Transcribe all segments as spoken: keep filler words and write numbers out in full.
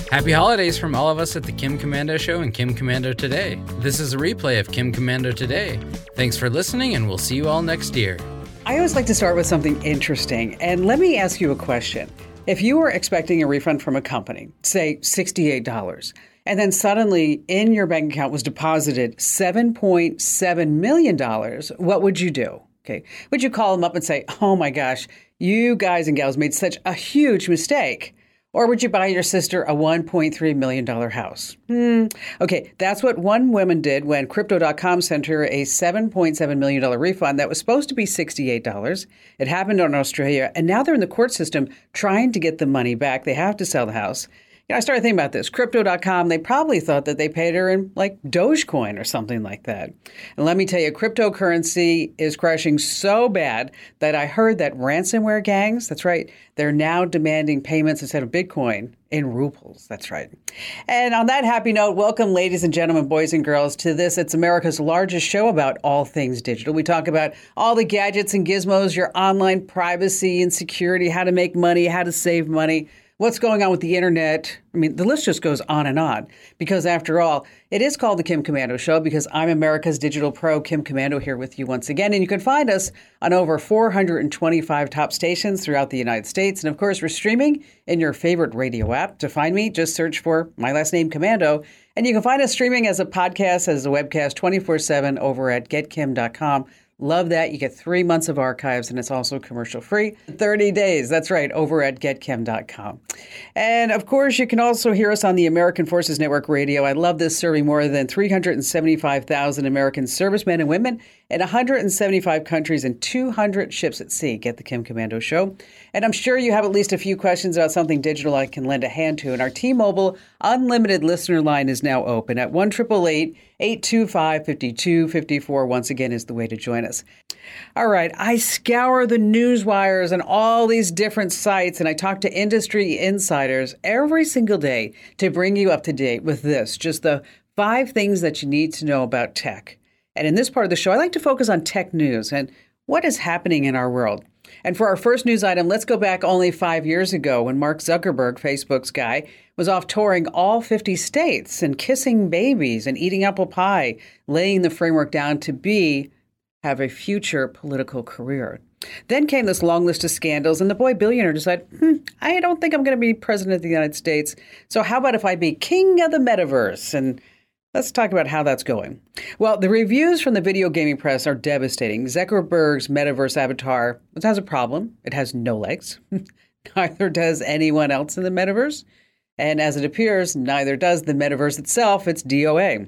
Happy holidays from all of us at the Kim Komando Show and Kim Komando Today. This is a replay of Kim Komando Today. Thanks for listening, and we'll see you all next year. I always like to start with something interesting, and let me ask you a question. If you were expecting a refund from a company, say sixty-eight dollars, and then suddenly in your bank account was deposited seven point seven million dollars, what would you do? Okay. Would you call them up and say, oh my gosh, you guys and gals made such a huge mistake? Or would you buy your sister a one point three million dollars house? Hmm. Okay, that's what one woman did when Crypto dot com sent her a seven point seven million dollars refund that was supposed to be sixty-eight dollars. It happened in Australia, and now they're in the court system trying to get the money back. They have to sell the house. You know, I started thinking about this. Crypto dot com, they probably thought that they paid her in like Dogecoin or something like that. And let me tell you, cryptocurrency is crashing so bad that I heard that ransomware gangs, that's right, they're now demanding payments instead of Bitcoin in rubles. That's right. And on that happy note, welcome, ladies and gentlemen, boys and girls, to this. It's America's largest show about all things digital. We talk about all the gadgets and gizmos, your online privacy and security, how to make money, how to save money, what's going on with the internet. I mean, the list just goes on and on because, after all, it is called the Kim Komando Show because I'm America's digital pro, Kim Komando, here with you once again. And you can find us on over four hundred twenty-five top stations throughout the United States. And, of course, we're streaming in your favorite radio app. To find me, just search for my last name, Komando. And you can find us streaming as a podcast, as a webcast, twenty-four seven over at get kim dot com. Love that. You get three months of archives, and it's also commercial free. thirty days. That's right, over at get kim dot com. And of course, you can also hear us on the American Forces Network Radio. I love this, serving more than three hundred seventy-five thousand American servicemen and women in one hundred seventy-five countries and two hundred ships at sea. Get the Kim Komando Show. And I'm sure you have at least a few questions about something digital I can lend a hand to. And our T-Mobile Unlimited listener line is now open at one eight eight eight, eight two five, five two five four. Once again, is the way to join us. All right. I scour the news wires and all these different sites, and I talk to industry insiders every single day to bring you up to date with this, just the five things that you need to know about tech. And in this part of the show, I like to focus on tech news and what is happening in our world. And for our first news item, let's go back only five years ago when Mark Zuckerberg, Facebook's guy, was off touring all fifty states and kissing babies and eating apple pie, laying the framework down to be, have a future political career. Then came this long list of scandals, and the boy billionaire decided, hmm, I don't think I'm going to be president of the United States. So how about if I be king of the metaverse? And let's talk about how that's going. Well, the reviews from the video gaming press are devastating. Zuckerberg's metaverse avatar has a problem. It has no legs. Neither does anyone else in the metaverse. And as it appears, neither does the metaverse itself. It's D O A.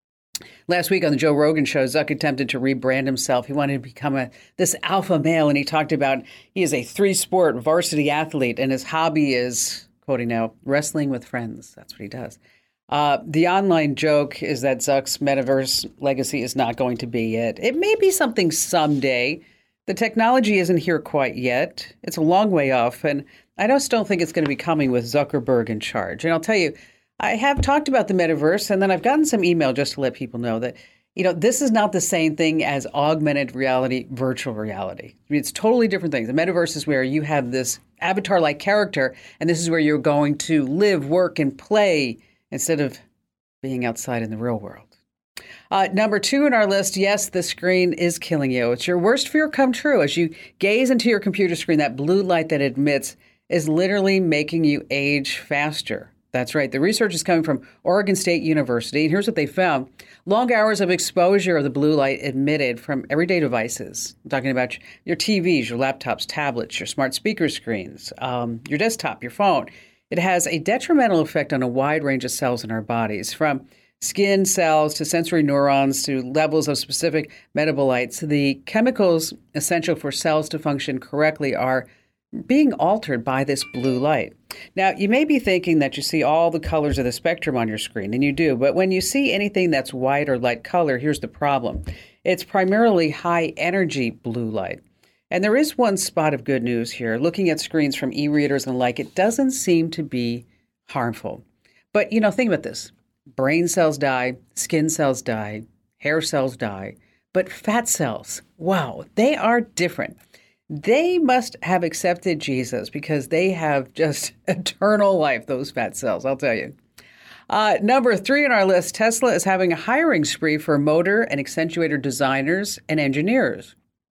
Last week on the Joe Rogan Show, Zuck attempted to rebrand himself. He wanted to become a this alpha male, and he talked about he is a three-sport varsity athlete, and his hobby is, quoting now, wrestling with friends. That's what he does. Uh, the online joke is that Zuck's metaverse legacy is not going to be it. It may be something someday. The technology isn't here quite yet. It's a long way off, and I just don't think it's going to be coming with Zuckerberg in charge. And I'll tell you, I have talked about the metaverse, and then I've gotten some email just to let people know that, you know, this is not the same thing as augmented reality, virtual reality. I mean, it's totally different things. The metaverse is where you have this avatar-like character, and this is where you're going to live, work, and play instead of being outside in the real world. Uh, number two on our list, yes, the screen is killing you. It's your worst fear come true. As you gaze into your computer screen, that blue light that it emits is literally making you age faster. That's right. The research is coming from Oregon State University. And here's what they found. Long hours of exposure of the blue light emitted from everyday devices. I'm talking about your T Vs, your laptops, tablets, your smart speaker screens, um, your desktop, your phone. It has a detrimental effect on a wide range of cells in our bodies, from skin cells to sensory neurons to levels of specific metabolites. The chemicals essential for cells to function correctly are being altered by this blue light. Now, you may be thinking that you see all the colors of the spectrum on your screen, and you do, but when you see anything that's white or light color, here's the problem. It's primarily high-energy blue light. And there is one spot of good news here. Looking at screens from e-readers and the like, it doesn't seem to be harmful. But, you know, think about this. Brain cells die, skin cells die, hair cells die, but fat cells, wow, they are different. they must have accepted Jesus because they have just eternal life, those fat cells, I'll tell you. Uh, number three on our list, Tesla is having a hiring spree for motor and accentuator designers and engineers,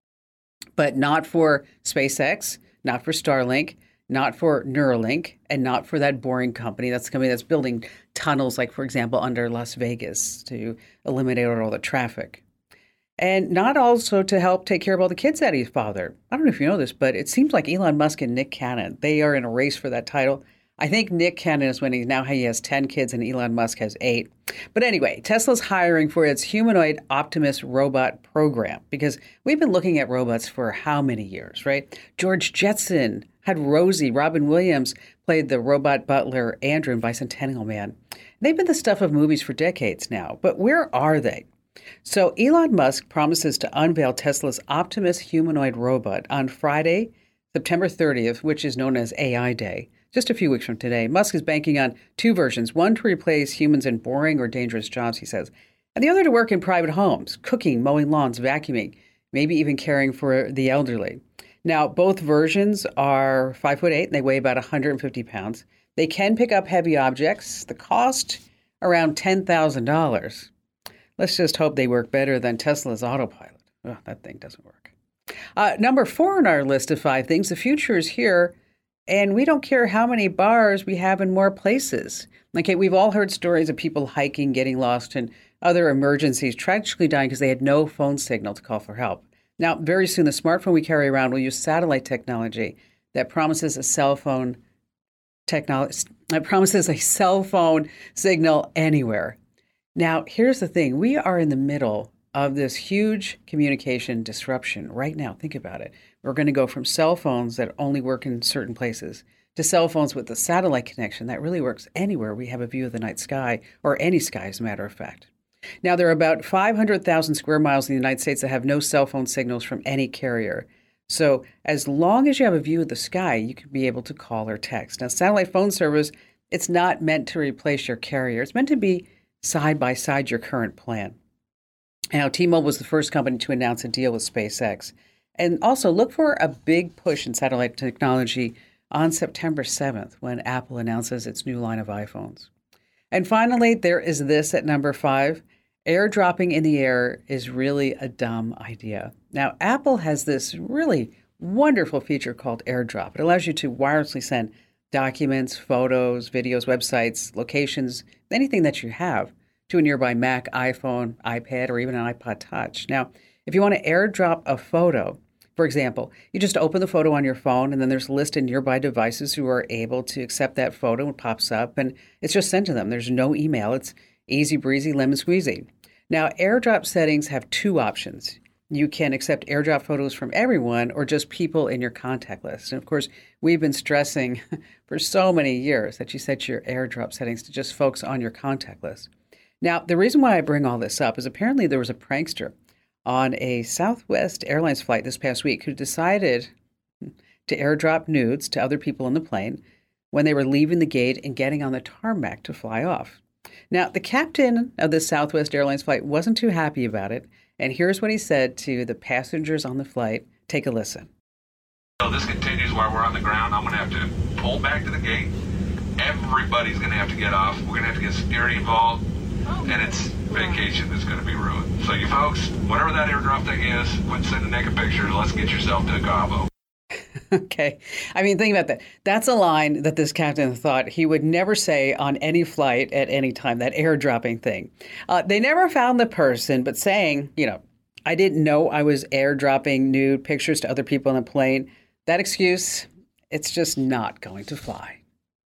but not for SpaceX, not for Starlink, not for Neuralink, and not for that boring company. That's the company that's building tunnels, like, for example, under Las Vegas to eliminate all the traffic. And not also to help take care of all the kids that he's fathered. I don't know if you know this, but it seems like Elon Musk and Nick Cannon, they are in a race for that title. I think Nick Cannon is winning. Now he has ten kids and Elon Musk has eight. But anyway, Tesla's hiring for its humanoid Optimus robot program because we've been looking at robots for how many years, right? George Jetson had Rosie. Robin Williams played the robot butler Andrew in Bicentennial Man. They've been the stuff of movies for decades now, but where are they? So Elon Musk promises to unveil Tesla's Optimus humanoid robot on Friday, September thirtieth, which is known as A I Day. Just a few weeks from today. Musk is banking on two versions, one to replace humans in boring or dangerous jobs, he says, and the other to work in private homes, cooking, mowing lawns, vacuuming, maybe even caring for the elderly. Now, both versions are five foot eight and they weigh about one hundred fifty pounds. They can pick up heavy objects. The cost around ten thousand dollars. Let's just hope they work better than Tesla's autopilot. Oh, that thing doesn't work. Uh, number four on our list of five things, the future is here. And we don't care how many bars we have in more places. Okay, we've all heard stories of people hiking, getting lost, and other emergencies, tragically dying because they had no phone signal to call for help. Now, very soon, the smartphone we carry around will use satellite technology that promises a cell phone technology that promises a cell phone signal anywhere. Now, here's the thing: we are in the middle of this huge communication disruption right now. Think about it. We're going to go from cell phones that only work in certain places to cell phones with the satellite connection that really works anywhere we have a view of the night sky, or any sky, as a matter of fact. Now, there are about five hundred thousand square miles in the United States that have no cell phone signals from any carrier. So as long as you have a view of the sky, you can be able to call or text. Now, satellite phone service, it's not meant to replace your carrier. It's meant to be side by side your current plan. Now, T-Mobile was the first company to announce a deal with SpaceX. And also look for a big push in satellite technology on September seventh when Apple announces its new line of iPhones. And finally, there is this at number five. Airdropping in the air is really a dumb idea. Now, Apple has this really wonderful feature called AirDrop. It allows you to wirelessly send documents, photos, videos, websites, locations, anything that you have to a nearby Mac, iPhone, iPad, or even an iPod Touch. Now, if you want to AirDrop a photo, for example, you just open the photo on your phone, and then there's a list of nearby devices who are able to accept that photo. It pops up, and it's just sent to them. There's no email. It's easy breezy, lemon squeezy. Now, AirDrop settings have two options. You can accept AirDrop photos from everyone or just people in your contact list. And of course, we've been stressing for so many years that you set your AirDrop settings to just folks on your contact list. Now, the reason why I bring all this up is apparently there was a prankster on a Southwest Airlines flight this past week who decided to airdrop nudes to other people on the plane when they were leaving the gate and getting on the tarmac to fly off. Now, the captain of this Southwest Airlines flight wasn't too happy about it, and here's what he said to the passengers on the flight. Take a listen. So this continues while we're on the ground. I'm going to have to pull back to the gate. Everybody's going to have to get off. We're going to have to get security involved. And it's vacation that's going to be ruined. So you folks, whatever that airdrop thing is, quit sending naked pictures. Let's get yourself to Cabo. Okay. I mean, think about that. That's a line that this captain thought he would never say on any flight at any time, that airdropping thing. Uh, they never found the person, but saying, you know, I didn't know I was airdropping nude pictures to other people on a plane, that excuse, it's just not going to fly.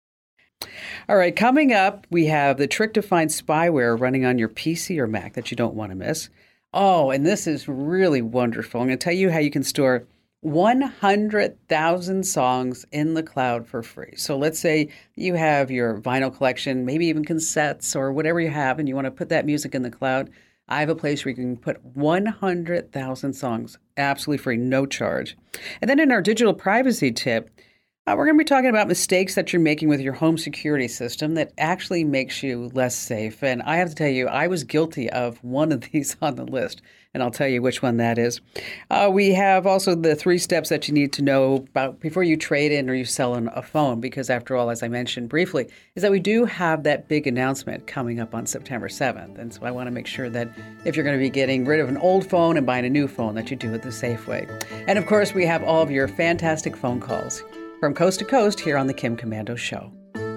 All right, coming up, we have the trick to find spyware running on your P C or Mac that you don't want to miss. Oh, and this is really wonderful. I'm going to tell you how you can store one hundred thousand songs in the cloud for free. So let's say you have your vinyl collection, maybe even cassettes or whatever you have, and you want to put that music in the cloud. I have a place where you can put one hundred thousand songs absolutely free, no charge. And then in our digital privacy tip, Uh, we're going to be talking about mistakes that you're making with your home security system that actually makes you less safe. And I have to tell you, I was guilty of one of these on the list, and I'll tell you which one that is. Uh, we have also the three steps that you need to know about before you trade in or you sell an, a phone, because after all, as I mentioned briefly, is that we do have that big announcement coming up on September seventh. And so I want to make sure that if you're going to be getting rid of an old phone and buying a new phone, that you do it the safe way. And of course, we have all of your fantastic phone calls from coast to coast here on the Kim Komando Show.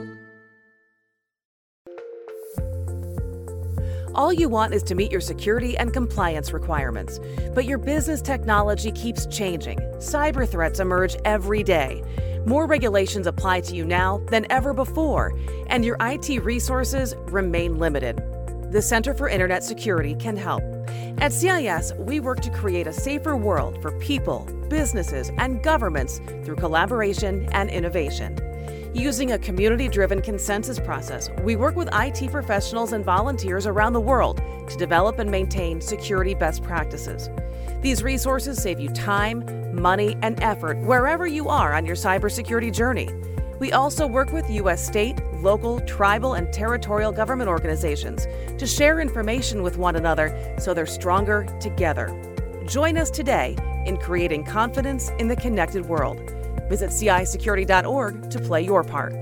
All you want is to meet your security and compliance requirements. But your business technology keeps changing. Cyber threats emerge every day. More regulations apply to you now than ever before, and your I T resources remain limited. The Center for Internet Security can help. At C I S, we work to create a safer world for people, businesses, and governments through collaboration and innovation. Using a community-driven consensus process, we work with I T professionals and volunteers around the world to develop and maintain security best practices. These resources save you time, money, and effort wherever you are on your cybersecurity journey. We also work with U S state, local, tribal, and territorial government organizations to share information with one another so they're stronger together. Join us today in creating confidence in the connected world. Visit C I security dot org to play your part.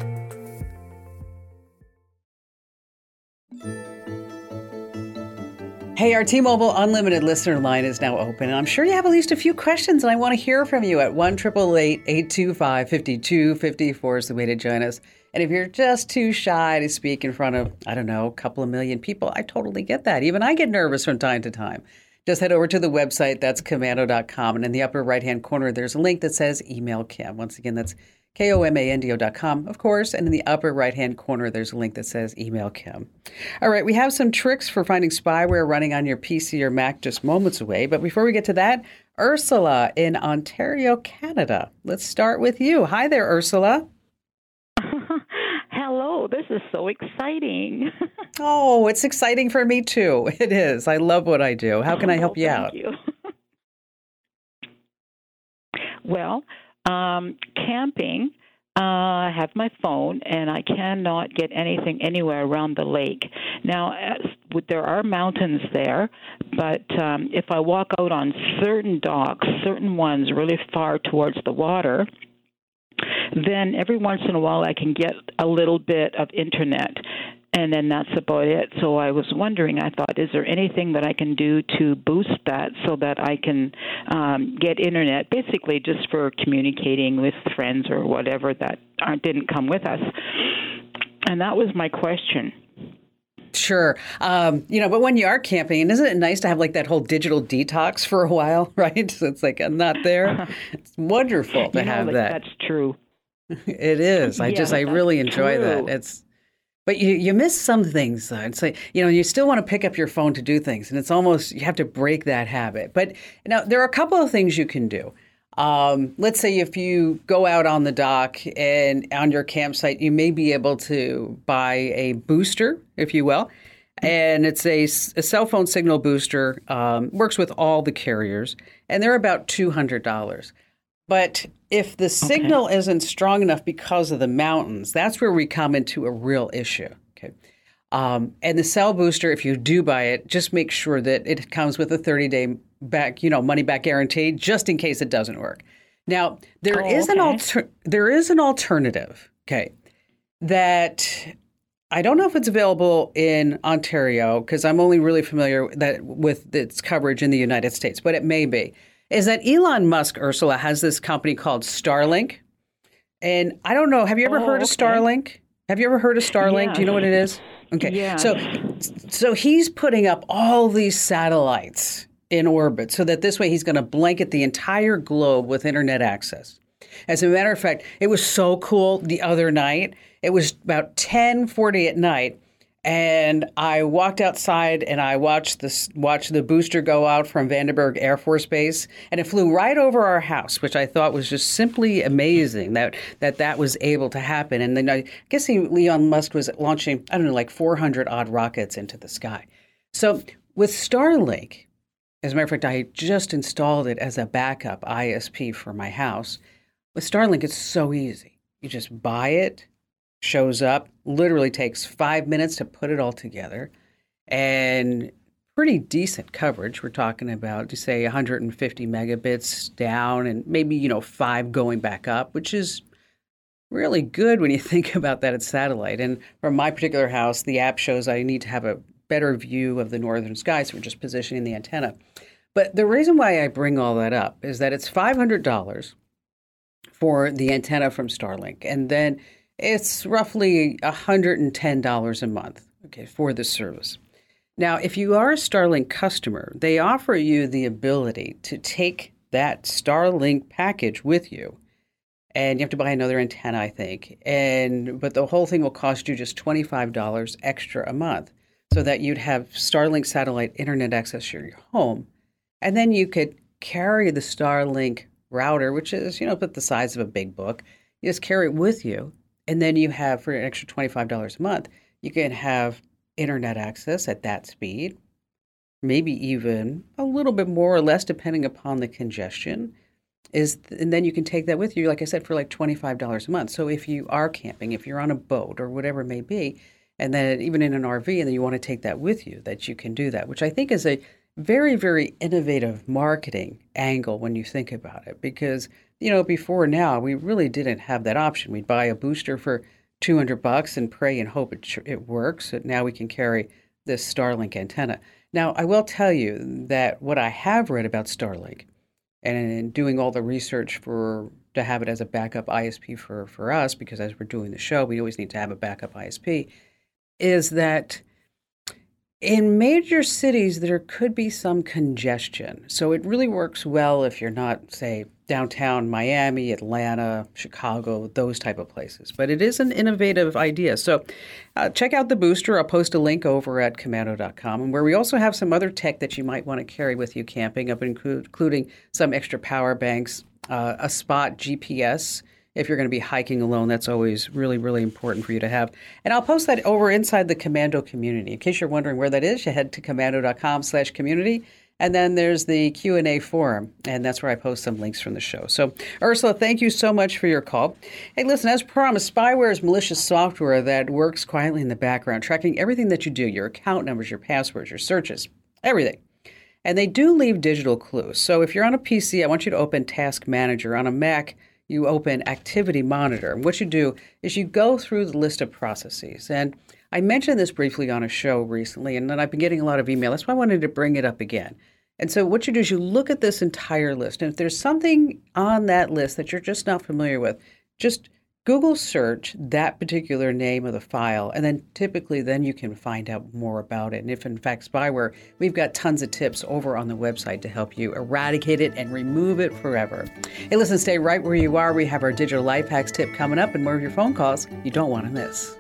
Hey, our T-Mobile Unlimited listener line is now open, and I'm sure you have at least a few questions, and I want to hear from you at one eight eight eight, eight two five, five two five four is the way to join us. And if you're just too shy to speak in front of, I don't know, a couple of million people, I totally get that. Even I get nervous from time to time. Just head over to the website, that's komando dot com, and in the upper right-hand corner, there's a link that says Email Kim. Once again, that's K O M A N D O dot com, of course, and in the upper right-hand corner, there's a link that says Email Kim. All right, we have some tricks for finding spyware running on your P C or Mac just moments away, but before we get to that, Ursula in Ontario, Canada. Let's start with you. Hi there, Ursula. Hello, this is so exciting. Oh, it's exciting for me too. It is. I love what I do. How can I help oh, you thank out? You. Well, um, camping, uh, I have my phone, and I cannot get anything anywhere around the lake. Now, as, there are mountains there, but um, if I walk out on certain docks, certain ones really far towards the water, then every once in a while I can get a little bit of internet, and then that's about it. So I was wondering, I thought, is there anything that I can do to boost that so that I can um, get internet, basically just for communicating with friends or whatever that aren't, didn't come with us? And that was my question. Sure. Um, you know, but when you are camping, and isn't it nice to have like that whole digital detox for a while, right? So it's like, I'm not there. It's wonderful to you know, have like, that. That's true. It is. I Yeah, just, I really enjoy true. that. It's, but you, you miss some things though. It's like, you know, you still want to pick up your phone to do things, and it's almost, you have to break that habit. But now there are a couple of things you can do. Um, let's say if you go out on the dock and on your campsite, you may be able to buy a booster, if you will. And it's a, a cell phone signal booster, um, works with all the carriers, and they're about two hundred dollars. But if the signal okay. isn't strong enough because of the mountains, that's where we come into a real issue. Okay. Um, and the cell booster, if you do buy it, just make sure that it comes with a thirty-day back, you know, money back guarantee, just in case it doesn't work. Now, there oh, is okay. an alter- there is an alternative, okay, that I don't know if it's available in Ontario, because I'm only really familiar that with its coverage in the United States, but it may be, is that Elon Musk, Ursula, has this company called Starlink. And I don't know, have you ever oh, heard of okay. Starlink? Have you ever heard of Starlink? Yeah. Do you know what it is? Okay. Yeah. So, so he's putting up all these satellites in orbit so that this way he's going to blanket the entire globe with internet access. As a matter of fact, it was so cool the other night. It was about ten forty at night, and I walked outside and I watched this watched the booster go out from Vandenberg Air Force Base, and it flew right over our house, which I thought was just simply amazing that that, that was able to happen. And then I guess he, Elon Musk was launching, I don't know, like four hundred odd rockets into the sky. So with Starlink, as a matter of fact, I just installed it as a backup I S P for my house. With Starlink, it's so easy. You just buy it, shows up, literally takes five minutes to put it all together, and pretty decent coverage. We're talking about, to say, one hundred fifty megabits down and maybe, you know, five going back up, which is really good when you think about that it's satellite. And from my particular house, the app shows I need to have a better view of the northern sky, so we're just positioning the antenna. But the reason why I bring all that up is that it's five hundred dollars for the antenna from Starlink, and then it's roughly one hundred ten dollars a month, okay, for the service. Now, if you are a Starlink customer, they offer you the ability to take that Starlink package with you, and you have to buy another antenna, I think. And but the whole thing will cost you just twenty-five dollars extra a month, so that you'd have Starlink satellite internet access to your home, and then you could carry the Starlink router, which is, you know, about the size of a big book. You just carry it with you, and then you have, for an extra twenty-five dollars a month, you can have internet access at that speed, maybe even a little bit more or less depending upon the congestion. Is and then you can take that with you, like I said, for like twenty-five dollars a month. So if you are camping, if you're on a boat or whatever it may be, and then even in an R V, and then you want to take that with you, that you can do that, which I think is a very, very innovative marketing angle when you think about it. Because, you know, before now, we really didn't have that option. We'd buy a booster for two hundred bucks and pray and hope it it works. So now we can carry this Starlink antenna. Now, I will tell you that what I have read about Starlink, and in doing all the research for to have it as a backup I S P for, for us, because as we're doing the show, we always need to have a backup I S P, is that in major cities, there could be some congestion. So it really works well if you're not, say, downtown Miami, Atlanta, Chicago, those type of places. But it is an innovative idea. So uh, check out the booster. I'll post a link over at komando dot com, and where we also have some other tech that you might want to carry with you camping, up include, including some extra power banks, uh, a spot G P S. If you're going to be hiking alone, that's always really, really important for you to have. And I'll post that over inside the Komando community. In case you're wondering where that is, you head to komando dot com slash community. And then there's the Q and A forum, and that's where I post some links from the show. So, Ursula, thank you so much for your call. Hey, listen, as promised, spyware is malicious software that works quietly in the background, tracking everything that you do, your account numbers, your passwords, your searches, everything. And they do leave digital clues. So if you're on a P C, I want you to open Task Manager. On a Mac, you open Activity Monitor. And what you do is you go through the list of processes. And I mentioned this briefly on a show recently, and then I've been getting a lot of email. That's why I wanted to bring it up again. And so what you do is you look at this entire list. And if there's something on that list that you're just not familiar with, just Google search that particular name of the file, and then typically then you can find out more about it. And if in fact spyware, we've got tons of tips over on the website to help you eradicate it and remove it forever. Hey, listen, stay right where you are. We have our digital life hacks tip coming up and more of your phone calls you don't want to miss.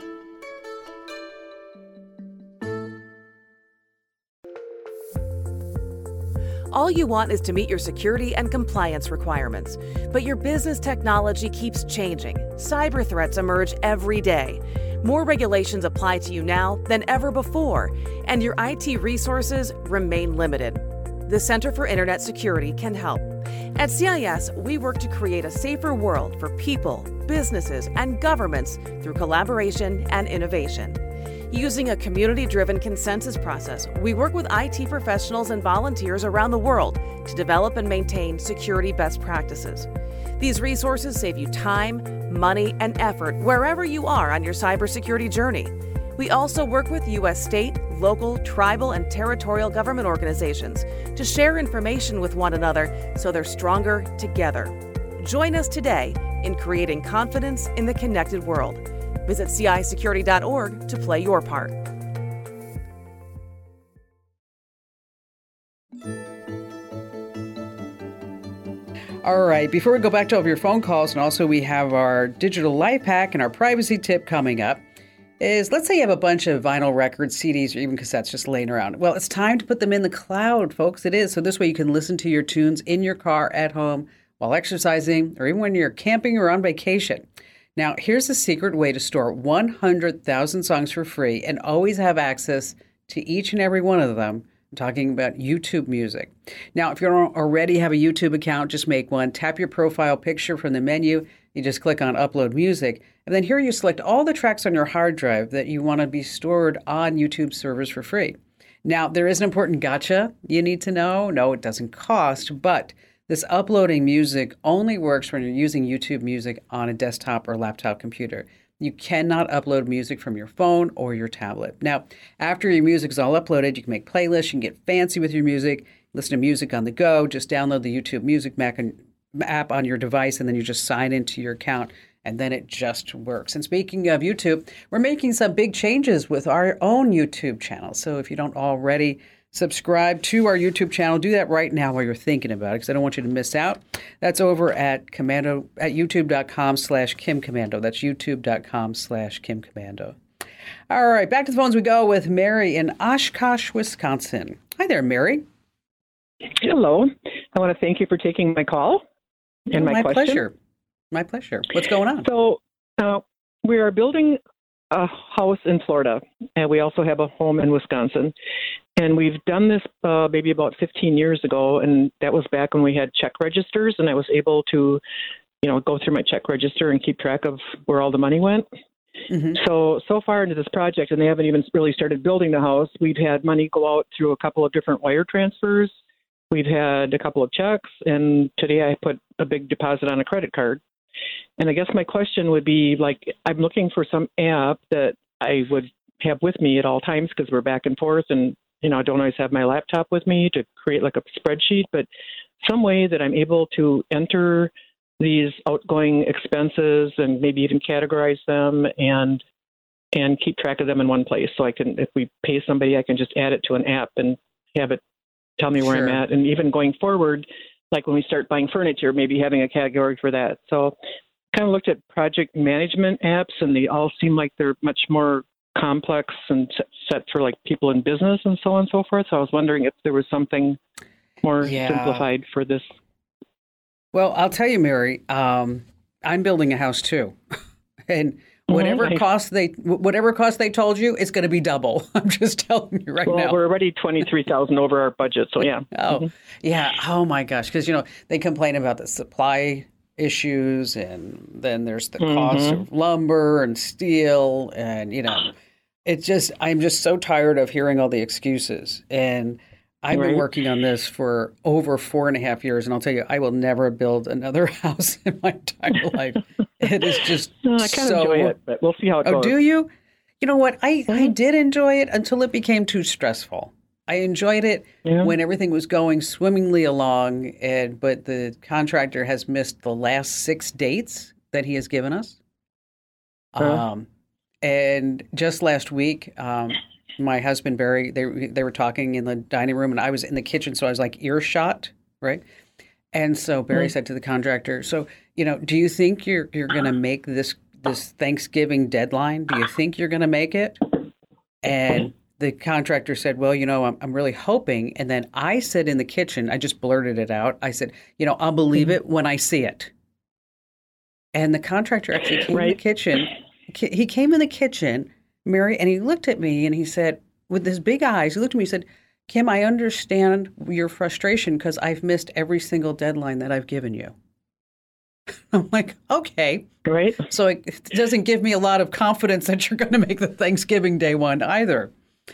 All you want is to meet your security and compliance requirements. But your business technology keeps changing. Cyber threats emerge every day. More regulations apply to you now than ever before, and your I T resources remain limited. The Center for Internet Security can help. At C I S, we work to create a safer world for people, businesses, and governments through collaboration and innovation. Using a community-driven consensus process, we work with I T professionals and volunteers around the world to develop and maintain security best practices. These resources save you time, money, and effort wherever you are on your cybersecurity journey. We also work with U S state, local, tribal, and territorial government organizations to share information with one another so they're stronger together. Join us today in creating confidence in the connected world. Visit C I security dot org to play your part. All right, before we go back to all of your phone calls, and also we have our digital life hack and our privacy tip coming up, is let's say you have a bunch of vinyl records, C Ds, or even cassettes just laying around. Well, it's time to put them in the cloud, folks. It is. So this way you can listen to your tunes in your car, at home, while exercising, or even when you're camping or on vacation. Now, here's a secret way to store one hundred thousand songs for free and always have access to each and every one of them I'm talking about YouTube Music. Now, if you don't already have a YouTube account, just make one. Tap your profile picture from the menu. You just click on Upload Music. And then here you select all the tracks on your hard drive that you want to be stored on YouTube servers for free. Now, there is an important gotcha you need to know. No, it doesn't cost, but this uploading music only works when you're using YouTube Music on a desktop or laptop computer. You cannot upload music from your phone or your tablet. Now, after your music is all uploaded, you can make playlists, you can get fancy with your music, listen to music on the go, just download the YouTube Music app on your device, and then you just sign into your account, and then it just works. And speaking of YouTube, we're making some big changes with our own YouTube channel. So if you don't already subscribe to our YouTube channel, do that right now while you're thinking about it, because I don't want you to miss out. That's over at commando at youtube.com slash Kim Komando. That's youtube.com slash Kim Komando. All right, back to the phones we go with Mary in Oshkosh, Wisconsin. Hi there, Mary. Hello. I want to thank you for taking my call and oh, my, my question. pleasure. My pleasure. What's going on? So uh, we are building a house in Florida, and we also have a home in Wisconsin. And we've done this uh, maybe about fifteen years ago, and that was back when we had check registers, and I was able to, you know, go through my check register and keep track of where all the money went. Mm-hmm. So, so far into this project, and they haven't even really started building the house, we've had money go out through a couple of different wire transfers. We've had a couple of checks, and today I put a big deposit on a credit card. And I guess my question would be, like, I'm looking for some app that I would have with me at all times because we're back and forth, and you know, I don't always have my laptop with me to create like a spreadsheet, but some way that I'm able to enter these outgoing expenses and maybe even categorize them and and keep track of them in one place. So I can, if we pay somebody, I can just add it to an app and have it tell me where Sure. I'm at. And even going forward, like when we start buying furniture, maybe having a category for that. So kind of looked at project management apps, and they all seem like they're much more complex and set for like people in business and so on and so forth. So I was wondering if there was something more yeah. simplified for this. Well, I'll tell you, Mary, um, I'm building a house too. And whatever mm-hmm. cost they whatever cost they told you, it's going to be double. I'm just telling you right well, now. Well, we're already twenty-three thousand over our budget. So yeah. oh, mm-hmm. yeah. Oh my gosh. Because, you know, they complain about the supply issues, and then there's the mm-hmm. cost of lumber and steel, and, you know, it's just, I'm just so tired of hearing all the excuses. And I've right. been working on this for over four and a half years, and I'll tell you, I will never build another house in my entire life. It is just no, I kind so... of enjoy it, but we'll see how it oh, goes. do you? You know what? I, mm-hmm. I did enjoy it until it became too stressful. I enjoyed it yeah. when everything was going swimmingly along, and but the contractor has missed the last six dates that he has given us. Uh-huh. Um, and just last week, um, my husband, Barry, they they were talking in the dining room, and I was in the kitchen, so I was like earshot, right? And so Barry mm-hmm. said to the contractor, so, you know, do you think you're you're going to make this this Thanksgiving deadline? Do you think you're going to make it? And the contractor said, well, you know, I'm, I'm really hoping. And then I said in the kitchen, I just blurted it out. I said, you know, I'll believe it when I see it. And the contractor actually came right. in the kitchen. He came in the kitchen, Mary, and he looked at me and he said, with his big eyes, he looked at me and said, Kim, I understand your frustration because I've missed every single deadline that I've given you. I'm like, okay. Right. So it doesn't give me a lot of confidence that you're going to make the Thanksgiving Day one either.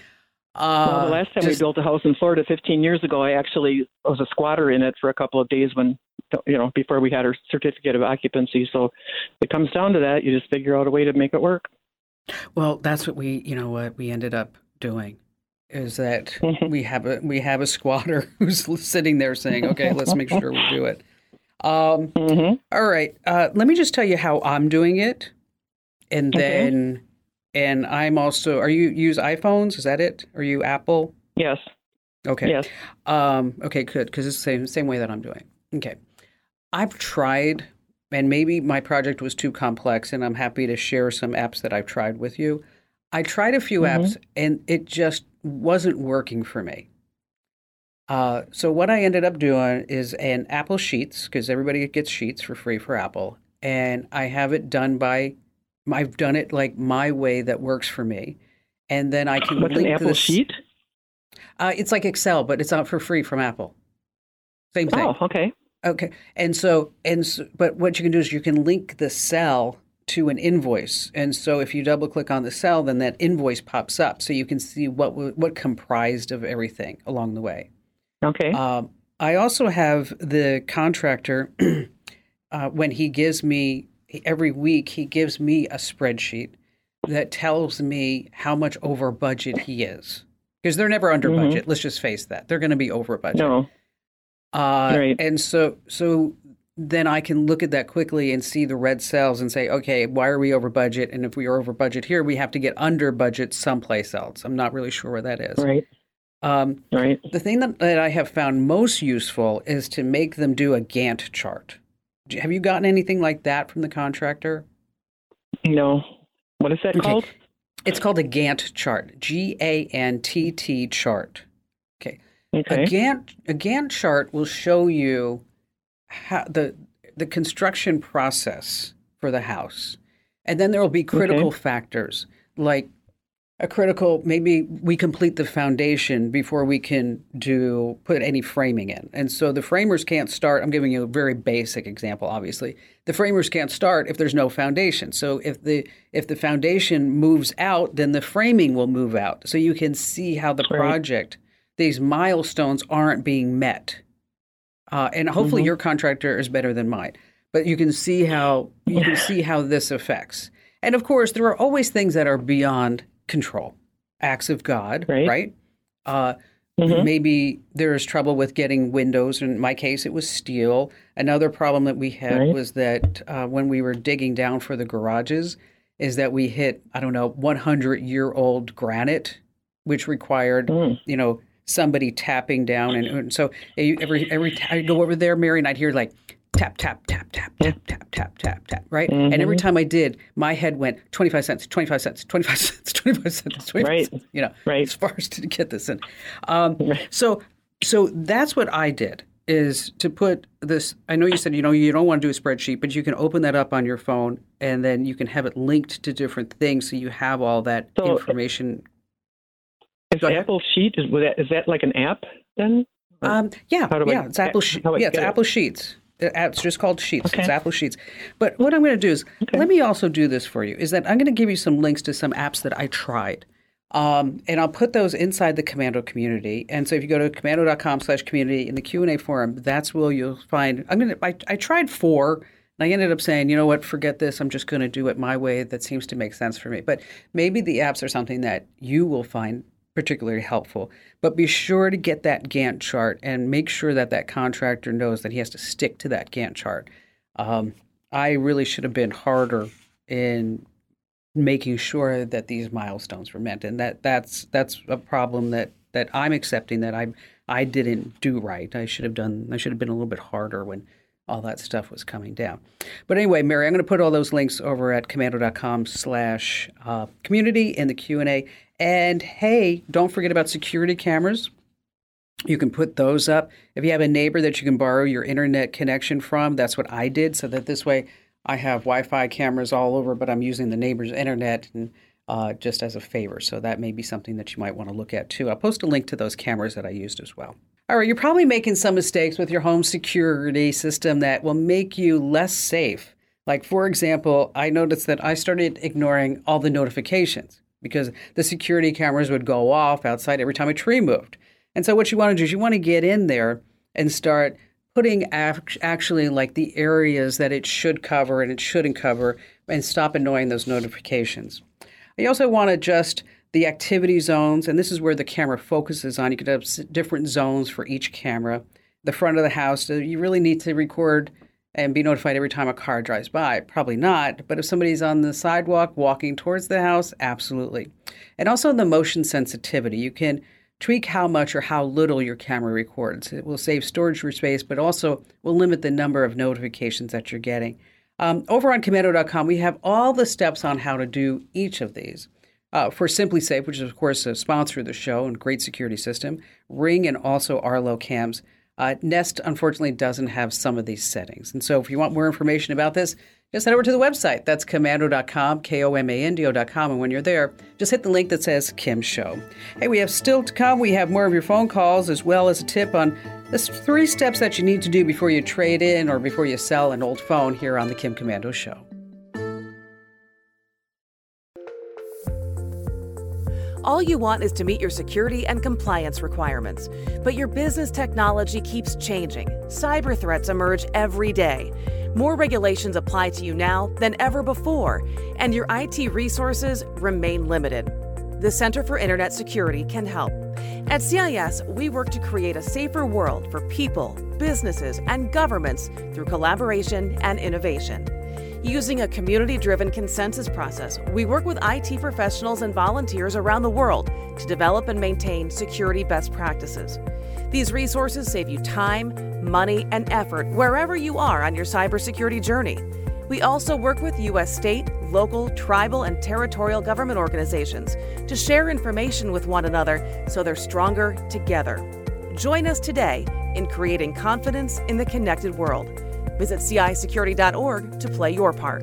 Uh, well, the last time just, we built a house in Florida fifteen years ago, I actually was a squatter in it for a couple of days when, you know, before we had our certificate of occupancy. So it comes down to that. You just figure out a way to make it work. Well, that's what we, you know, what we ended up doing is that mm-hmm. we have a we have a squatter who's sitting there saying, okay, let's make sure we do it. Um, mm-hmm. All right. Uh, let me just tell you how I'm doing it. And then, okay. and I'm also, are you use iPhones? Is that it? Are you Apple? Yes. Okay. Yes. Um, okay, good. Because it's the same, same way that I'm doing. Okay. I've tried, and maybe my project was too complex, and I'm happy to share some apps that I've tried with you. I tried a few mm-hmm. apps, and it just wasn't working for me. Uh, so what I ended up doing is an Apple Sheets, because everybody gets Sheets for free for Apple, and I have it done by, I've done it like my way that works for me, and then I can What's link an Apple this, Sheet? Uh, it's like Excel, but it's out for free from Apple. Same thing. Oh, okay. Okay. And so, and so, but what you can do is you can link the cell to an invoice. And so if you double click on the cell, then that invoice pops up so you can see what what comprised of everything along the way. Okay. Um, I also have the contractor, uh, when he gives me, every week, he gives me a spreadsheet that tells me how much over budget he is. Because they're never under Mm-hmm. budget. Let's just face that. They're going to be over budget. No. Uh, Right. And so, so then I can look at that quickly and see the red cells and say, okay, why are we over budget? And if we are over budget here, we have to get under budget someplace else. I'm not really sure where that is. Right. Um, Right. the thing that, that I have found most useful is to make them do a Gantt chart. Do- Have you gotten anything like that from the contractor? No. What is that Okay. called? It's called a Gantt chart, G A N T T chart. Okay. Okay. A Gantt a Gantt chart will show you how the the construction process for the house, and then there will be critical Okay. factors like a critical. Maybe we complete the foundation before we can do put any framing in, and so the framers can't start. I'm giving you a very basic example. Obviously, the framers can't start if there's no foundation. So if the if the foundation moves out, then the framing will move out. So you can see how the Right. project, these milestones aren't being met. Uh, and hopefully Mhm. your contractor is better than mine. But you can see how you can see how this affects. And of course, there are always things that are beyond control. Acts of God, Right. right? Uh, Mhm. Maybe there is trouble with getting windows. In my case, it was steel. Another problem that we had Right. was that uh, when we were digging down for the garages, is that we hit, I don't know, one hundred year old granite, which required, Mm. you know, somebody tapping down. And, and so you- every every time I go over there, Mary, and I'd hear like tap, tap, tap, tap, tap, tap, tap, tap, tap, right? And every Mhm. time I did, my head went twenty-five cents, twenty-five cents, twenty-five cents, twenty-five cents, twenty-five Right. cents, you know, Right. as far as to get this in. Um, Right. so, so that's what I did, is to put this. I know you said, you know, you don't want to do a spreadsheet, but you can open that up on your phone and then you can have it linked to different things. So you have all that So- information. Is Go ahead. Apple Sheet, is was that, is that like an app then? Um, yeah, How do I- yeah, it's Apple Sheets. how do I Yeah, it's get it? Apple Sheets. Uh, It's just called Sheets. Okay. It's Apple Sheets. But what I'm going to do is, Okay. let me also do this for you, is that I'm going to give you some links to some apps that I tried. Um, and I'll put those inside the Commando community. And so if you go to commando.com slash community in the Q and A forum, that's where you'll find, I'm going to, I, I tried four and I ended up saying, you know what, forget this. I'm just going to do it my way. That seems to make sense for me. But maybe the apps are something that you will find particularly helpful. But be sure to get that Gantt chart and make sure that that contractor knows that he has to stick to that Gantt chart. Um, I really should have been harder in making sure that these milestones were met, and that that's that's a problem that that I'm accepting that I I didn't do right. I should have done. I should have been a little bit harder when all that stuff was coming down. But anyway, Mary, I'm going to put all those links over at commando.com slash community in the Q and A. And hey, don't forget about security cameras. You can put those up. If you have a neighbor that you can borrow your internet connection from, that's what I did, so that this way I have Wi-Fi cameras all over, but I'm using the neighbor's internet and uh, just as a favor. So that may be something that you might want to look at too. I'll post a link to those cameras that I used as well. All right, you're probably making some mistakes with your home security system that will make you less safe. Like, for example, I noticed that I started ignoring all the notifications because the security cameras would go off outside every time a tree moved. And so what you want to do is you want to get in there and start putting act- actually like the areas that it should cover and it shouldn't cover and stop annoying those notifications. You also want to adjust the activity zones, and this is where the camera focuses on. You could have s- different zones for each camera. The front of the house, uh, you really need to record and be notified every time a car drives by. Probably not, but if somebody's on the sidewalk walking towards the house, absolutely. And also the motion sensitivity. You can tweak how much or how little your camera records. It will save storage space, but also will limit the number of notifications that you're getting. Um, over on commando dot com, we have all the steps on how to do each of these. Uh, for SimpliSafe, which is, of course, a sponsor of the show and great security system, Ring and also Arlo cams, Uh, Nest, unfortunately, doesn't have some of these settings. And so if you want more information about this, just head over to the website. That's komando dot com, K O M A N D O dot com. And when you're there, just hit the link that says Kim Show. Hey, we have still to come. We have more of your phone calls as well as a tip on the three steps that you need to do before you trade in or before you sell an old phone here on the Kim Komando Show. All you want is to meet your security and compliance requirements. But your business technology keeps changing. Cyber threats emerge every day. More regulations apply to you now than ever before, and your I T resources remain limited. The Center for Internet Security can help. At C I S, we work to create a safer world for people, businesses, and governments through collaboration and innovation. Using a community-driven consensus process, we work with I T professionals and volunteers around the world to develop and maintain security best practices. These resources save you time, money, and effort wherever you are on your cybersecurity journey. We also work with U S state, local, tribal, and territorial government organizations to share information with one another so they're stronger together. Join us today in creating confidence in the connected world. Visit C I security dot org to play your part.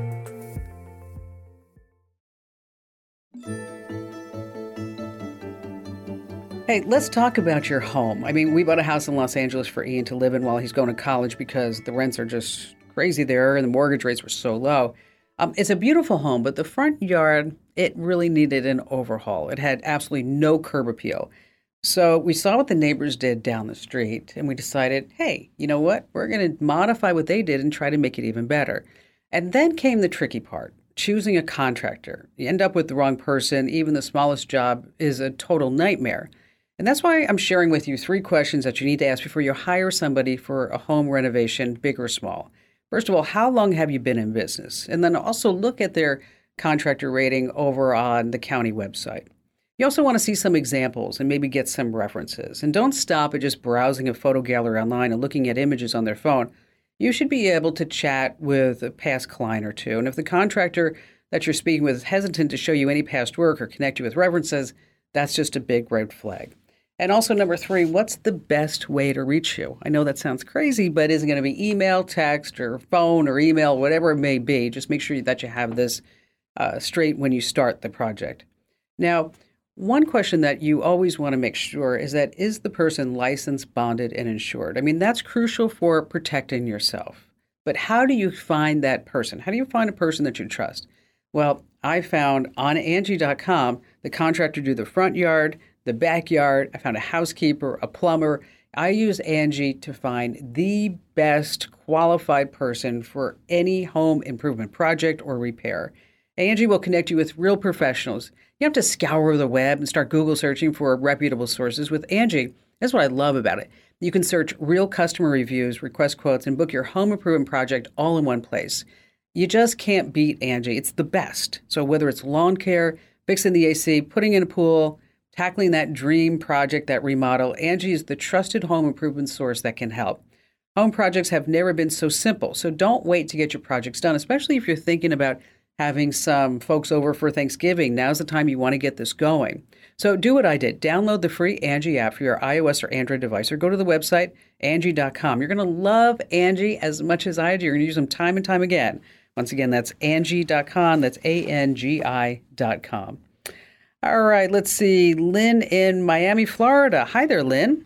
Hey, let's talk about your home. I mean, we bought a house in Los Angeles for Ian to live in while he's going to college because the rents are just crazy there and the mortgage rates were so low. Um, it's a beautiful home, but the front yard, it really needed an overhaul. It had absolutely no curb appeal. So we saw what the neighbors did down the street, and we decided, hey, you know what? We're going to modify what they did and try to make it even better. And then came the tricky part, choosing a contractor. You end up with the wrong person. Even the smallest job is a total nightmare. And that's why I'm sharing with you three questions that you need to ask before you hire somebody for a home renovation, big or small. First of all, how long have you been in business? And then also look at their contractor rating over on the county website. You also want to see some examples and maybe get some references. And don't stop at just browsing a photo gallery online and looking at images on their phone. You should be able to chat with a past client or two. And if the contractor that you're speaking with is hesitant to show you any past work or connect you with references, that's just a big red flag. And also, number three, what's the best way to reach you? I know that sounds crazy, but is it going to be email, text, or phone, or email, whatever it may be? Just make sure that you have this uh, straight when you start the project. Now, one question that you always want to make sure is that, is the person licensed, bonded, and insured? I mean, that's crucial for protecting yourself. But how do you find that person? How do you find a person that you trust? Well, I found on Angie dot com, the contractor do the front yard, the backyard. I found a housekeeper, a plumber. I use Angie to find the best qualified person for any home improvement project or repair. Angie will connect you with real professionals. You have to scour the web and start Google searching for reputable sources. With Angie, that's what I love about it. You can search real customer reviews, request quotes, and book your home improvement project all in one place. You just can't beat Angie. It's the best. So whether it's lawn care, fixing the A C, putting in a pool, tackling that dream project, that remodel, Angie is the trusted home improvement source that can help. Home projects have never been so simple, so don't wait to get your projects done, especially if you're thinking about having some folks over for Thanksgiving. Now's the time you want to get this going. So do what I did. Download the free Angie app for your iOS or Android device, or go to the website, Angie dot com. You're going to love Angie as much as I do. You're going to use them time and time again. Once again, that's Angie dot com. That's A N G I dot com. All right, let's see. Lynn in Miami, Florida. Hi there, Lynn.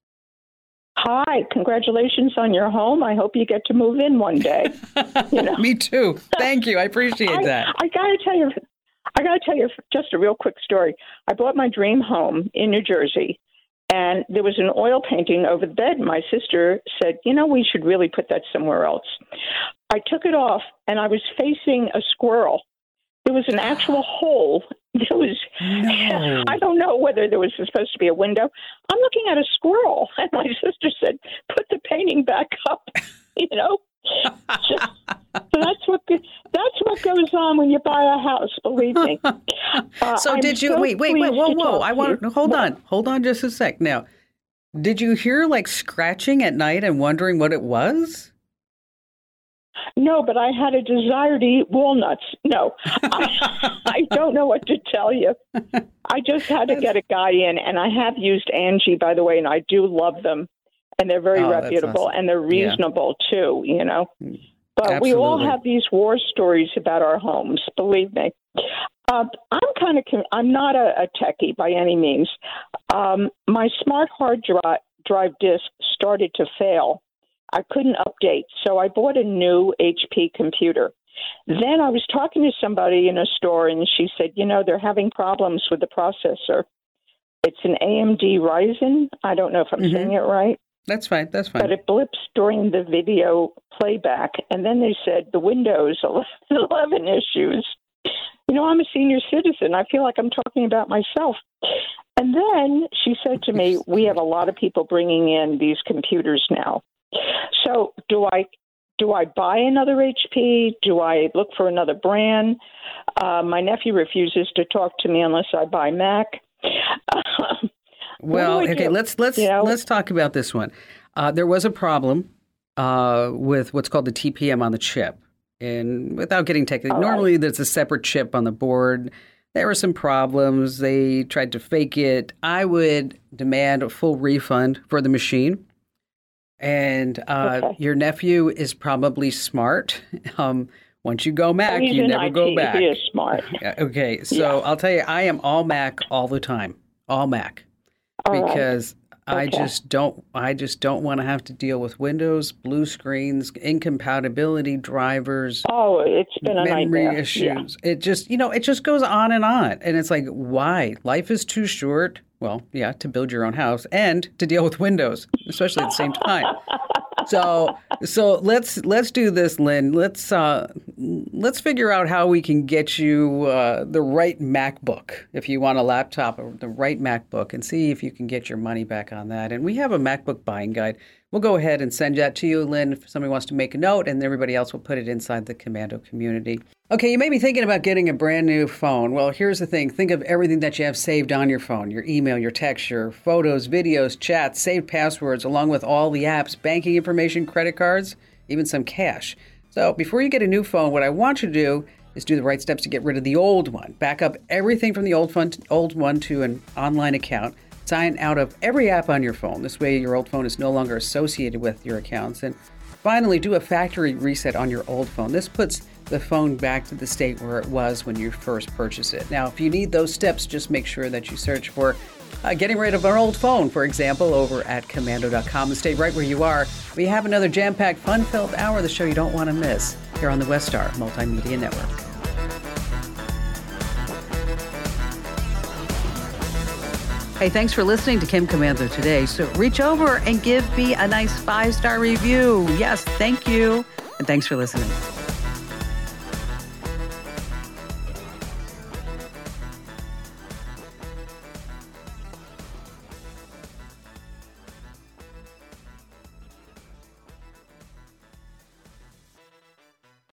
Hi, congratulations on your home. I hope you get to move in one day. You know? Me too. Thank you. I appreciate I, that. I got to tell you, I got to tell you just a real quick story. I bought my dream home in New Jersey, and there was an oil painting over the bed. My sister said, you know, we should really put that somewhere else. I took it off, and I was facing a squirrel. There was an actual hole. There was, no. I don't know whether there was supposed to be a window. I'm looking at a squirrel, and my sister said, put the painting back up, you know. So, so that's what that's what goes on when you buy a house, believe me. Uh, so I'm did you, so wait, wait, wait, whoa, whoa. I want to, hold what? on, hold on just a sec. Now, did you hear like scratching at night and wondering what it was? No, but I had a desire to eat walnuts. No, I, I don't know what to tell you. I just had to get a guy in, and I have used Angie, by the way, and I do love them. and they're very Oh, that's reputable, awesome. and they're reasonable yeah. too, you know. But Absolutely. we all have these war stories about our homes, believe me. Uh, I'm kind of, I'm not a, a techie by any means. Um, my smart hard drive, drive disk started to fail. I couldn't update, so I bought a new H P computer. Then I was talking to somebody in a store, and she said, you know, they're having problems with the processor. It's an A M D Ryzen. I don't know if I'm mm-hmm. saying it right. That's fine. That's fine. But it blips during the video playback. And then they said the Windows eleven issues. You know, I'm a senior citizen. I feel like I'm talking about myself. And then she said to me, we have a lot of people bringing in these computers now. So do I do I buy another H P? Do I look for another brand? Uh, my nephew refuses to talk to me unless I buy Mac. Well, okay, do? let's let's you know? let's talk about this one. Uh, there was a problem uh, with what's called the T P M on the chip. And without getting technical, normally right. there's a separate chip on the board. There were some problems. They tried to fake it. I would demand a full refund for the machine. And uh, okay. your nephew is probably smart. Um, once you go Mac, oh, you never I T. go back. He is smart. Okay, so yeah. I'll tell you, I am all Mac all the time, all Mac, all because right. I okay. just don't. I just don't want to have to deal with Windows, blue screens, incompatibility drivers. Oh, it's been a memory nightmare. issues. Yeah. It just, you know, it just goes on and on, and it's like, why? Life is too short. Well, yeah, to build your own house and to deal with Windows, especially at the same time. So, so let's let's do this, Lynn. Let's uh, let's figure out how we can get you uh, the right MacBook if you want a laptop, or the right MacBook, and see if you can get your money back on that. And we have a MacBook buying guide. We'll go ahead and send that to you, Lynn, if somebody wants to make a note, and everybody else will put it inside the Komando community. Okay, you may be thinking about getting a brand new phone. Well, here's the thing. Think of everything that you have saved on your phone, your email, your text, your photos, videos, chats, saved passwords, along with all the apps, banking information, credit cards, even some cash. So before you get a new phone, what I want you to do is do the right steps to get rid of the old one. Back up everything from the old, fun, old one to an online account. Sign out of every app on your phone. This way your old phone is no longer associated with your accounts. And finally, do a factory reset on your old phone. This puts the phone back to the state where it was when you first purchased it. Now, if you need those steps, just make sure that you search for uh, getting rid of our old phone, for example, over at komando dot com, and stay right where you are. We have another jam-packed, fun-filled hour of the show you don't want to miss here on the Westar Multimedia Network. Hey, thanks for listening to Kim Komando Today. So reach over and give me a nice five-star review. Yes, thank you. And thanks for listening.